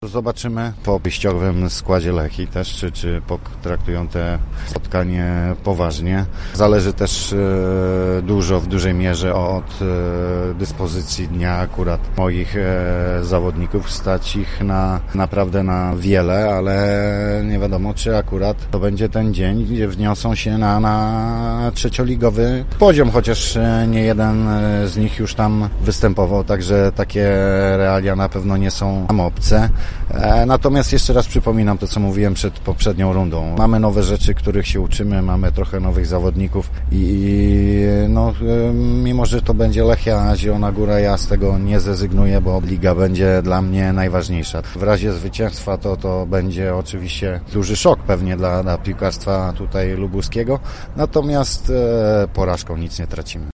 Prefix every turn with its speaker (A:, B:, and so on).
A: Zobaczymy po wyjściowym składzie Lechii też, czy potraktują te spotkanie poważnie. Zależy też w dużej mierze od dyspozycji dnia akurat moich zawodników. Stać ich naprawdę na wiele, ale nie wiadomo, czy akurat to będzie ten dzień, gdzie wniosą się na trzecioligowy poziom, chociaż nie jeden z nich już tam występował, także takie realia na pewno nie są nam obce. Natomiast jeszcze raz przypominam to, co mówiłem przed poprzednią rundą. Mamy nowe rzeczy, których się uczymy, mamy trochę nowych zawodników i mimo, że to będzie Lechia, Zielona Góra, ja z tego nie zrezygnuję, bo liga będzie dla mnie najważniejsza. W razie zwycięstwa to będzie oczywiście duży szok pewnie dla piłkarstwa tutaj lubuskiego, natomiast porażką nic nie tracimy.